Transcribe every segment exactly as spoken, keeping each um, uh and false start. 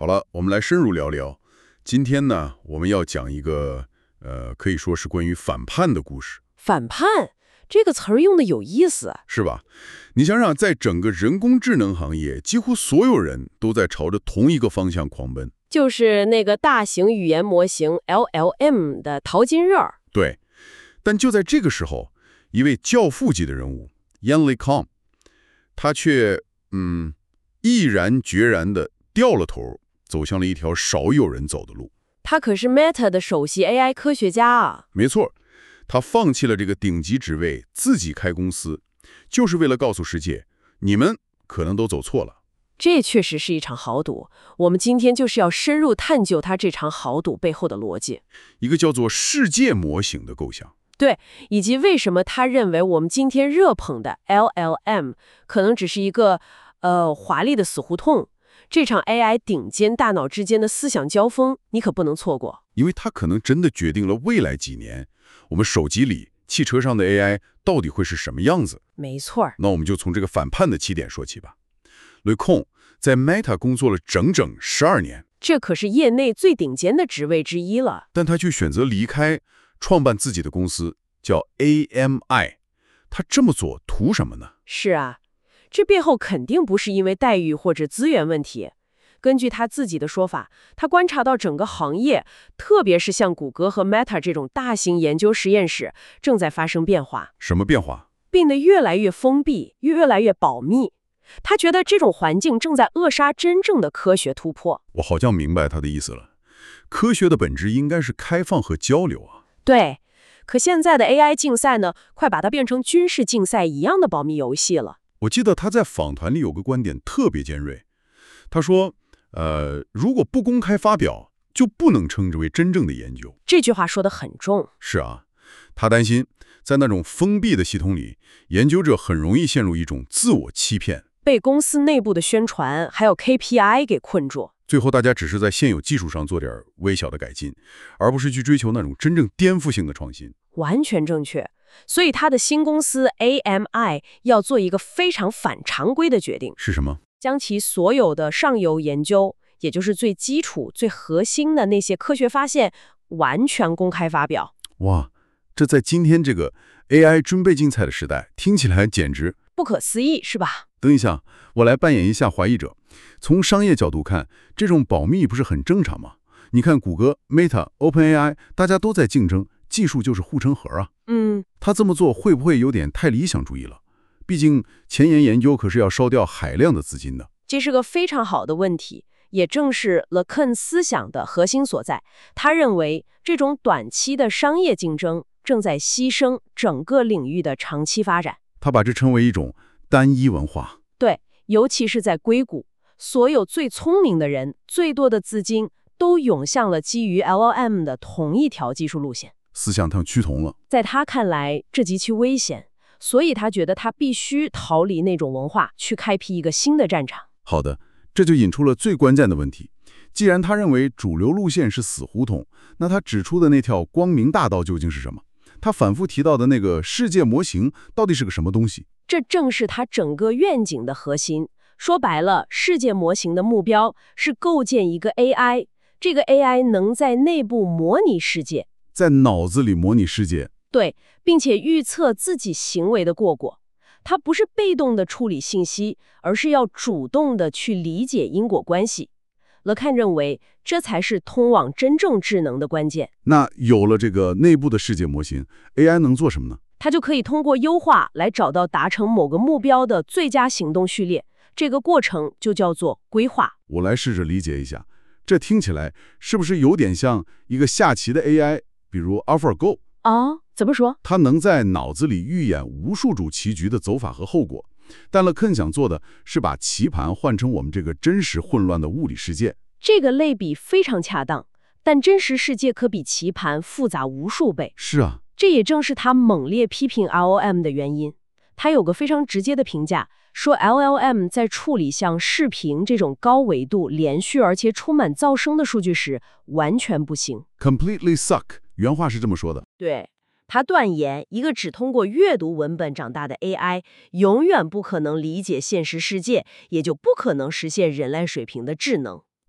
好了，我们来深入聊聊。今天呢，我们要讲一个呃，可以说是关于反叛的故事。 反叛这个词儿用的有意思啊。 是吧？你想想，在整个人工智能行业，几乎所有人都在朝着同一个方向狂奔。 就是那个大型语言模型 L L M 的淘金热儿。 对，但就在这个时候，一位教父级的人物 Yan LeCun， 他却嗯毅然决然地掉了头，走向了一条少有人走的路。 他可是 Meta 的首席 A I 科学家啊。 没错，他放弃了这个顶级职位，自己开公司，就是为了告诉世界，你们可能都走错了。 这确实是一场豪赌，我们今天就是要深入探究他这场豪赌背后的逻辑， 一个叫做世界模型的构想。 对，以及为什么他认为我们今天热捧的 L L M 可能只是一个呃华丽的死胡同。这场 A I 顶尖大脑之间的思想交锋，你可不能错过， 因为它可能真的决定了未来几年我们手机里、汽车上的 A I 到底会是什么样子。 没错儿。 那我们就从这个反叛的起点说起吧。LeCun在 Meta 工作了整整十二年， 这可是业内最顶尖的职位之一了。 但他却选择离开，创办自己的公司，叫 A M I。他这么做图什么呢？ 是啊，这背后肯定不是因为待遇或者资源问题。根据他自己的说法，他观察到整个行业，特别是像谷歌和 Meta 这种大型研究实验室，正在发生变化， 什么变化？ 变得越来越封闭，越来越保密。他觉得这种环境正在扼杀真正的科学突破。 我好像明白他的意思了。科学的本质应该是开放和交流啊。 对，可现在的 A I 竞赛呢，快把它变成军事竞赛一样的保密游戏了。 我记得他在访谈里有个观点特别尖锐，他说，呃，如果不公开发表，就不能称之为真正的研究。 这句话说得很重。 是啊，他担心在那种封闭的系统里，研究者很容易陷入一种自我欺骗， 被公司内部的宣传还有 K P I 给困住。 最后大家只是在现有技术上做点微小的改进，而不是去追求那种真正颠覆性的创新。 完全正确。所以他的新公司 A M I 要做一个非常反常规的决定， 是什么？ 将其所有的上游研究，也就是最基础、最核心的那些科学发现，完全公开发表。 哇，这在今天这个 A I 军备竞赛的时代，听起来简直不可思议，是吧？ 等一下，我来扮演一下怀疑者。从商业角度看，这种保密不是很正常吗？你看谷歌、Meta、OpenAI， 大家都在竞争，技术就是护城河啊。 嗯， 他这么做会不会有点太理想主义了？毕竟前沿研究可是要烧掉海量的资金的。 这是个非常好的问题，也正是 LeCun 思想的核心所在。他认为这种短期的商业竞争正在牺牲整个领域的长期发展。 他把这称为一种单一文化。 对，尤其是在硅谷，所有最聪明的人、最多的资金都涌向了基于 L L M 的同一条技术路线。 思想上趋同了。 在他看来，这极其危险，所以他觉得他必须逃离那种文化，去开辟一个新的战场。 好的，这就引出了最关键的问题。既然他认为主流路线是死胡同，那他指出的那条光明大道究竟是什么？他反复提到的那个世界模型到底是个什么东西？ 这正是他整个愿景的核心。说白了，世界模型的目标是构建一个 A I， 这个 A I 能在内部模拟世界， 在脑子里模拟世界。 对，并且预测自己行为的过果。它不是被动的处理信息，而是要主动的去理解因果关系。LeCun认为，这才是通往真正智能的关键。 那有了这个内部的世界模型 ，A I 能做什么呢？ 它就可以通过优化来找到达成某个目标的最佳行动序列，这个过程就叫做规划。 我来试着理解一下，这听起来是不是有点像一个下棋的 A I， 比如 AlphaGo？ 啊，怎么说？ 它能在脑子里预演无数种棋局的走法和后果，但LeCun想做的是把棋盘换成我们这个真实混乱的物理世界。 这个类比非常恰当，但真实世界可比棋盘复杂无数倍。 是啊， 这也正是他猛烈批评 L L M 的原因。他有个非常直接的评价，说 L L M 在处理像视频这种高维度、连续而且充满噪声的数据时，完全不行。 Completely suck， 原话是这么说的。 对，他断言，一个只通过阅读文本长大的 A I， 永远不可能理解现实世界，也就不可能实现人类水平的智能。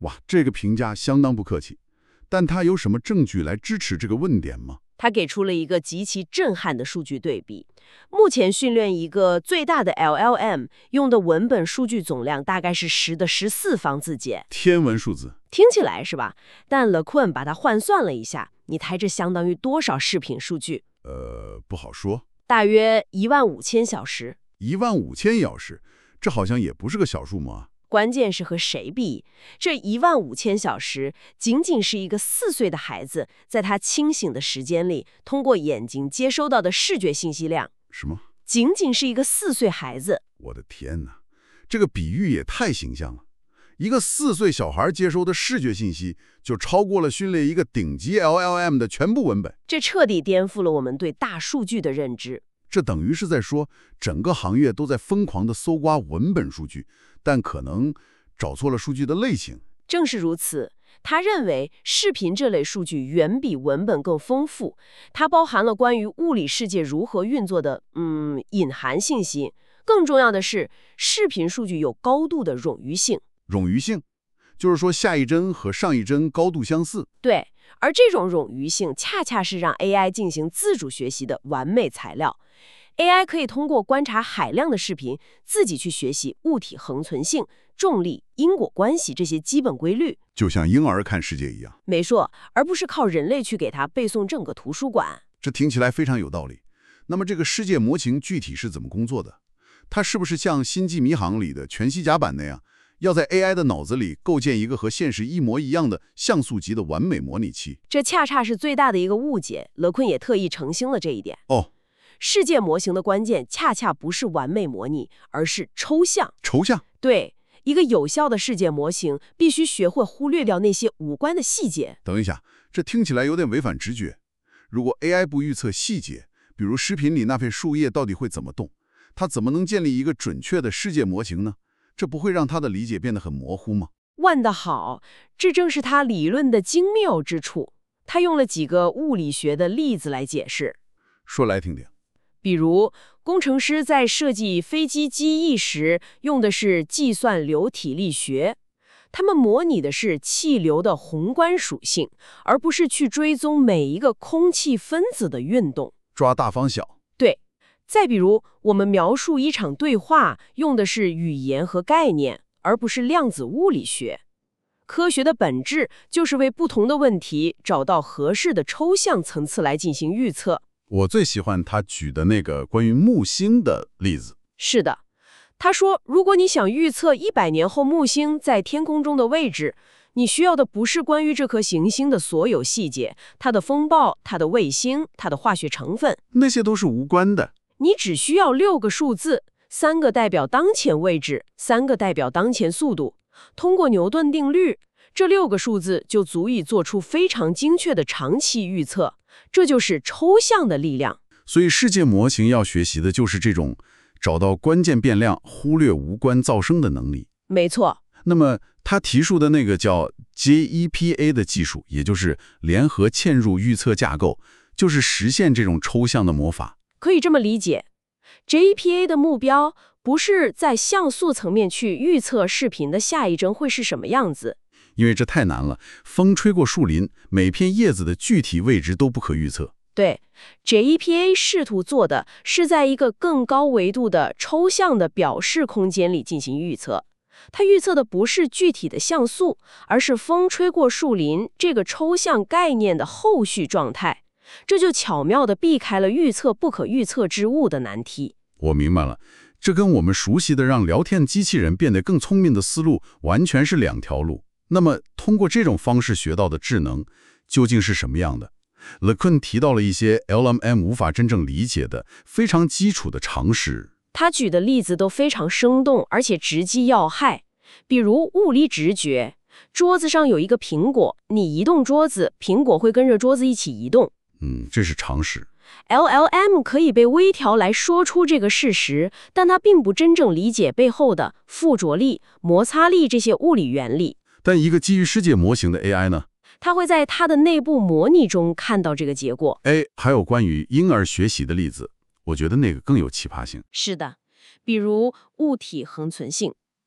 哇，这个评价相当不客气。但他有什么证据来支持这个论点吗？ 他给出了一个极其震撼的数据对比。目前训练一个最大的 L L M 用的文本数据总量大概是十的十四方自解， 天文数字， 听起来是吧？但 LeQuinn 把它换算了一下，你猜这相当于多少视频数据？ 呃，不好说。 大约一万五千小时。 一万五千小时，这好像也不是个小数目啊。 关键是和谁比？这一万五千小时，仅仅是一个四岁的孩子在他清醒的时间里，通过眼睛接收到的视觉信息量。 什么？ 仅仅是一个四岁孩子。 我的天哪，这个比喻也太形象了。一个四岁小孩接收的视觉信息，就超过了训练一个顶级 L L M 的全部文本。 这彻底颠覆了我们对大数据的认知。 这等于是在说，整个行业都在疯狂地搜刮文本数据，但可能找错了数据的类型。 正是如此，他认为视频这类数据远比文本更丰富，它包含了关于物理世界如何运作的嗯隐含信息。更重要的是，视频数据有高度的冗余性。 冗余性，就是说下一帧和上一帧高度相似。 对，而这种冗余性恰恰是让 A I 进行自主学习的完美材料。A I 可以通过观察海量的视频，自己去学习物体恒存性、重力、因果关系这些基本规律， 就像婴儿看世界一样。 没错，而不是靠人类去给他背诵整个图书馆。 这听起来非常有道理。那么这个世界模型具体是怎么工作的？它是不是像《星际迷航》里的全息甲板那样，要在 A I 的脑子里构建一个和现实一模一样的像素级的完美模拟器？ 这恰恰是最大的一个误解。勒昆也特意澄清了这一点。 哦。 世界模型的关键恰恰不是完美模拟，而是抽象。 抽象？ 对，一个有效的世界模型必须学会忽略掉那些无关的细节。 等一下，这听起来有点违反直觉。如果 A I 不预测细节，比如视频里那片树叶到底会怎么动，它怎么能建立一个准确的世界模型呢？这不会让它的理解变得很模糊吗？ 问得好，这正是他理论的精妙之处。他用了几个物理学的例子来解释。 说来听听。 比如，工程师在设计飞机机翼时用的是计算流体力学，他们模拟的是气流的宏观属性，而不是去追踪每一个空气分子的运动， 抓大方小。 对。再比如，我们描述一场对话用的是语言和概念，而不是量子物理学。科学的本质就是为不同的问题找到合适的抽象层次来进行预测。 我最喜欢他举的那个关于木星的例子。 是的，他说，如果你想预测一百年后木星在天空中的位置，你需要的不是关于这颗行星的所有细节，它的风暴、它的卫星、它的化学成分， 那些都是无关的。 你只需要六个数字，三个代表当前位置，三个代表当前速度。通过牛顿定律，这六个数字就足以做出非常精确的长期预测。这就是抽象的力量。 所以世界模型要学习的就是这种找到关键变量、忽略无关噪声的能力。 没错。 那么他提出的那个叫 J E P A 的技术，也就是联合嵌入预测架构，就是实现这种抽象的魔法。 可以这么理解， J E P A 的目标不是在像素层面去预测视频的下一帧会是什么样子， 因为这太难了。风吹过树林，每片叶子的具体位置都不可预测。 对， J E P A 试图做的是在一个更高维度的抽象的表示空间里进行预测。它预测的不是具体的像素，而是风吹过树林这个抽象概念的后续状态。这就巧妙地避开了预测不可预测之物的难题。 我明白了，这跟我们熟悉的让聊天机器人变得更聪明的思路完全是两条路。那么，通过这种方式学到的智能究竟是什么样的？ LeQuinn 提到了一些 L M M 无法真正理解的非常基础的常识。 他举的例子都非常生动，而且直击要害。比如物理直觉，桌子上有一个苹果，你移动桌子，苹果会跟着桌子一起移动。 嗯，这是常识。 L L M 可以被微调来说出这个事实，但它并不真正理解背后的附着力、摩擦力这些物理原理。 但一个基于世界模型的 A I 呢？ 它会在它的内部模拟中看到这个结果。 哎，还有关于婴儿学习的例子，我觉得那个更有奇葩性。 是的，比如物体恒存性。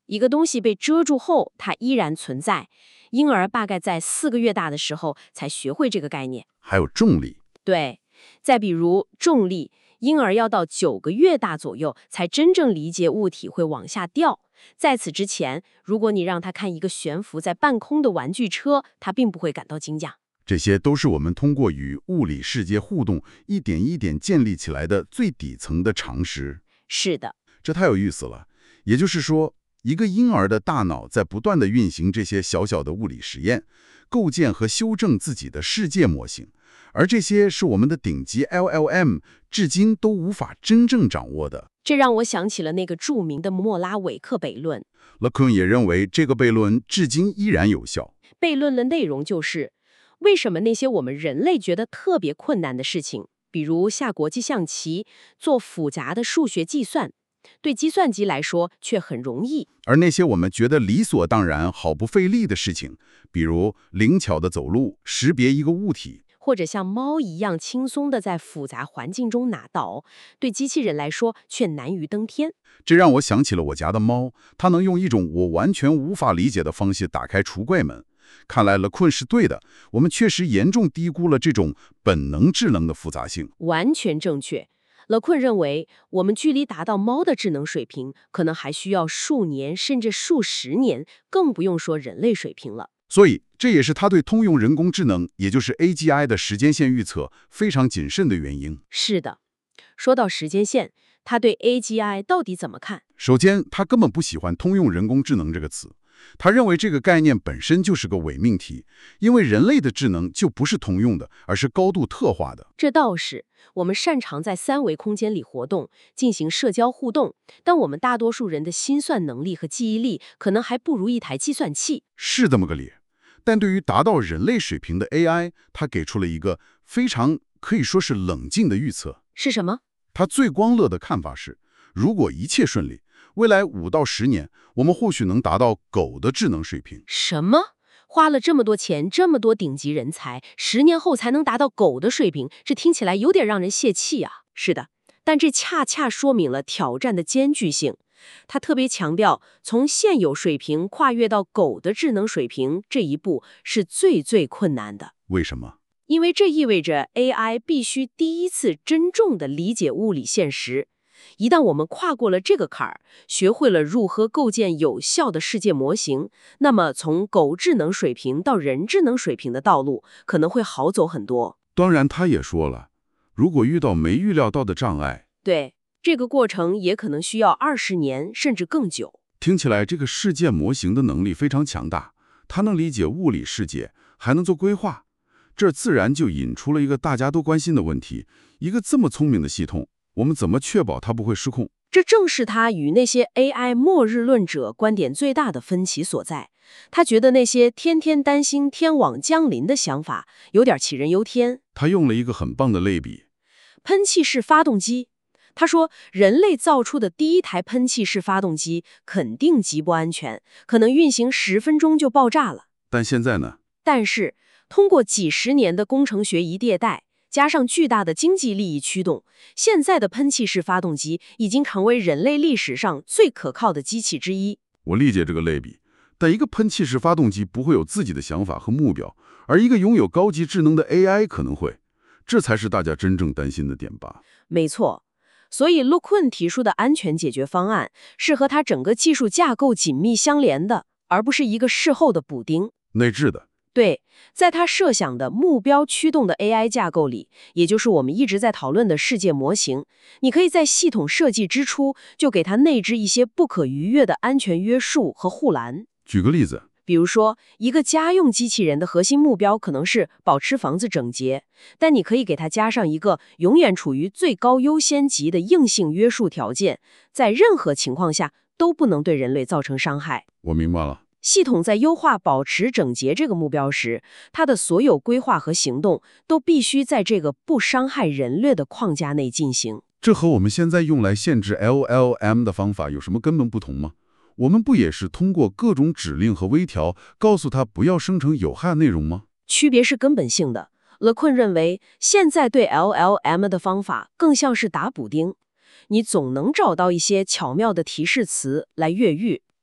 一个东西被遮住后，它依然存在。婴儿大概在四个月大的时候才学会这个概念。 还有重力。 对，再比如重力，婴儿要到九个月大左右才真正理解物体会往下掉。在此之前，如果你让他看一个悬浮在半空的玩具车，他并不会感到惊讶。 这些都是我们通过与物理世界互动，一点一点建立起来的最底层的常识。 是的， 这太有意思了。也就是说，一个婴儿的大脑在不断地运行这些小小的物理实验，构建和修正自己的世界模型，而这些是我们的顶级 L L M 至今都无法真正掌握的。 这让我想起了那个著名的莫拉韦克悖论。 LeCun 也认为这个悖论至今依然有效。 悖论的内容就是，为什么那些我们人类觉得特别困难的事情，比如下国际象棋、做复杂的数学计算，对计算机来说却很容易， 而那些我们觉得理所当然、毫不费力的事情，比如灵巧的走路、识别一个物体， 或者像猫一样轻松地在复杂环境中拿刀，对机器人来说却难于登天。 这让我想起了我家的猫，它能用一种我完全无法理解的方式打开橱柜门。看来LeCun是对的，我们确实严重低估了这种本能智能的复杂性。 完全正确。LeCun认为，我们距离达到猫的智能水平，可能还需要数年甚至数十年，更不用说人类水平了。 所以，这也是他对通用人工智能，也就是 A G I 的时间线预测非常谨慎的原因。 是的，说到时间线，他对 A G I 到底怎么看？ 首先，他根本不喜欢通用人工智能这个词。他认为这个概念本身就是个伪命题，因为人类的智能就不是通用的，而是高度特化的。 这倒是，我们擅长在三维空间里活动，进行社交互动，但我们大多数人的心算能力和记忆力可能还不如一台计算器。 是这么个理。但对于达到人类水平的 A I， 他给出了一个非常可以说是冷静的预测。 是什么？ 他最光乐的看法是，如果一切顺利，未来五到十年，我们或许能达到狗的智能水平。 什么？花了这么多钱，这么多顶级人才，十年后才能达到狗的水平，这听起来有点让人泄气啊。是的，但这恰恰说明了挑战的艰巨性。他特别强调，从现有水平跨越到狗的智能水平这一步是最最困难的。 为什么？ 因为这意味着 A I 必须第一次真正的理解物理现实。一旦我们跨过了这个坎儿，学会了如何构建有效的世界模型，那么从狗智能水平到人智能水平的道路可能会好走很多。 当然，他也说了，如果遇到没预料到的障碍， 对，这个过程也可能需要二十年甚至更久。 听起来这个世界模型的能力非常强大，它能理解物理世界，还能做规划。这自然就引出了一个大家都关心的问题：一个这么聪明的系统，我们怎么确保它不会失控？ 这正是他与那些 A I 末日论者观点最大的分歧所在。他觉得那些天天担心天网降临的想法有点杞人忧天。 他用了一个很棒的类比： 喷气式发动机。他说，人类造出的第一台喷气式发动机肯定极不安全，可能运行十分钟就爆炸了。 但现在呢？ 但是，通过几十年的工程学一迭代，加上巨大的经济利益驱动，现在的喷气式发动机已经成为人类历史上最可靠的机器之一。 我理解这个类比，但一个喷气式发动机不会有自己的想法和目标，而一个拥有高级智能的 A I 可能会，这才是大家真正担心的点吧？ 没错，所以LeCun提出的安全解决方案是和它整个技术架构紧密相连的，而不是一个事后的补丁。 内置的。 对，在他设想的目标驱动的 A I 架构里，也就是我们一直在讨论的世界模型，你可以在系统设计之初就给它内置一些不可逾越的安全约束和护栏。 举个例子， 比如说，一个家用机器人的核心目标可能是保持房子整洁，但你可以给它加上一个永远处于最高优先级的硬性约束条件，在任何情况下都不能对人类造成伤害。 我明白了。 系统在优化保持整洁这个目标时，它的所有规划和行动都必须在这个不伤害人类的框架内进行。 这和我们现在用来限制 L L M 的方法有什么根本不同吗？我们不也是通过各种指令和微调，告诉它不要生成有害内容吗？ 区别是根本性的。LeCun认为，现在对 L L M 的方法更像是打补丁，你总能找到一些巧妙的提示词来越狱。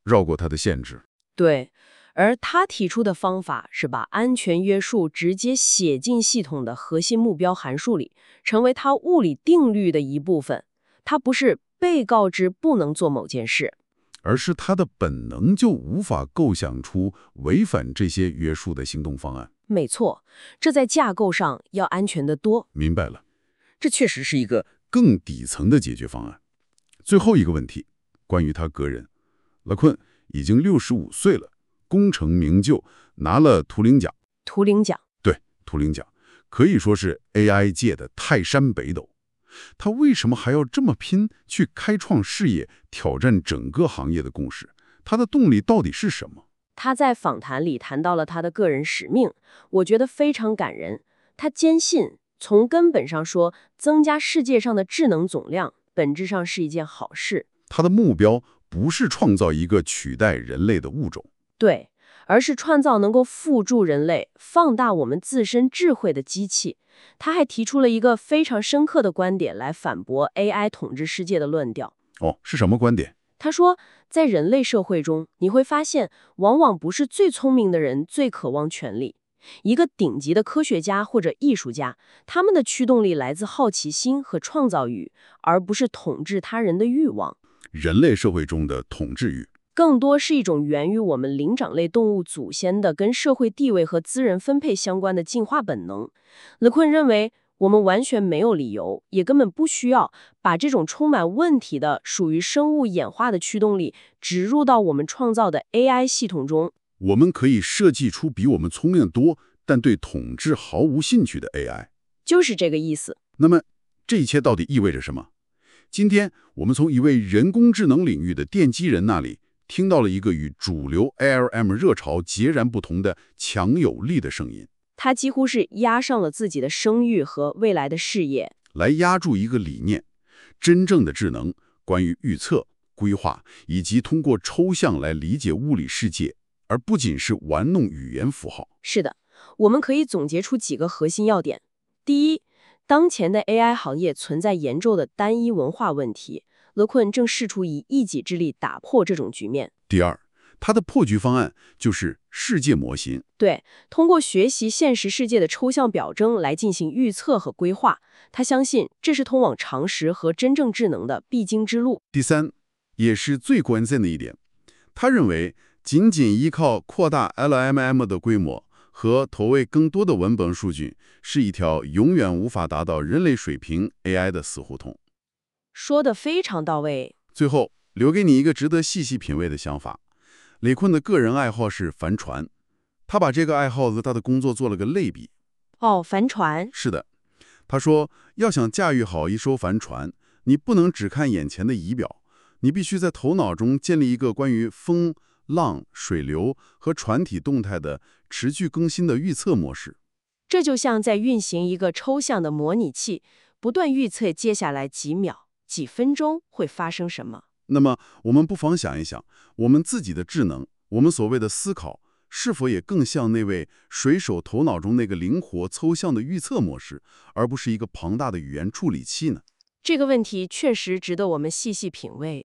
绕过它的限制。 对，而他提出的方法是把安全约束直接写进系统的核心目标函数里，成为它物理定律的一部分。它不是被告知不能做某件事， 而是他的本能就无法构想出违反这些约束的行动方案。 没错，这在架构上要安全得多。 明白了，这确实是一个更底层的解决方案。最后一个问题，关于他个人，勒昆已经六十五岁了，功成名就，拿了图灵奖。 图灵奖， 对，图灵奖可以说是 A I 界的泰山北斗。他为什么还要这么拼，去开创事业，挑战整个行业的共识？他的动力到底是什么？ 他在访谈里谈到了他的个人使命，我觉得非常感人。他坚信，从根本上说，增加世界上的智能总量，本质上是一件好事。 他的目标不是创造一个取代人类的物种， 对，而是创造能够辅助人类、放大我们自身智慧的机器。他还提出了一个非常深刻的观点来反驳 A I 统治世界的论调。 哦，是什么观点？ 他说，在人类社会中，你会发现，往往不是最聪明的人最渴望权力。一个顶级的科学家或者艺术家，他们的驱动力来自好奇心和创造欲，而不是统治他人的欲望。 人类社会中的统治欲， 更多是一种源于我们灵长类动物祖先的跟社会地位和资源分配相关的进化本能。勒昆认为，我们完全没有理由，也根本不需要把这种充满问题的、属于生物演化的驱动力植入到我们创造的 A I 系统中。 我们可以设计出比我们聪明多，但对统治毫无兴趣的 A I。 就是这个意思。 那么，这一切到底意味着什么？今天我们从一位人工智能领域的奠基人那里听到了一个与主流 A L M 热潮截然不同的强有力的声音。 他几乎是压上了自己的声誉和未来的事业， 来压住一个理念：真正的智能关于预测、规划以及通过抽象来理解物理世界，而不仅是玩弄语言符号。 是的，我们可以总结出几个核心要点。第一，当前的 A I 行业存在严重的单一文化问题，勒昆正试图以一己之力打破这种局面。 第二，他的破局方案就是世界模型。 对，通过学习现实世界的抽象表征来进行预测和规划，他相信这是通往常识和真正智能的必经之路。 第三，也是最关键的一点，他认为仅仅依靠扩大 L M M 的规模和投喂更多的文本数据，是一条永远无法达到人类水平 A I 的死胡同。 说得非常到位。 最后，留给你一个值得细细品味的想法。李坤的个人爱好是帆船，他把这个爱好和他的工作做了个类比。 哦，帆船。 是的，他说，要想驾驭好一艘帆船，你不能只看眼前的仪表，你必须在头脑中建立一个关于风、浪、水流和船体动态的持续更新的预测模式。 这就像在运行一个抽象的模拟器，不断预测接下来几秒、几分钟会发生什么。 那么，我们不妨想一想，我们自己的智能，我们所谓的思考，是否也更像那位水手头脑中那个灵活抽象的预测模式，而不是一个庞大的语言处理器呢？ 这个问题确实值得我们细细品味。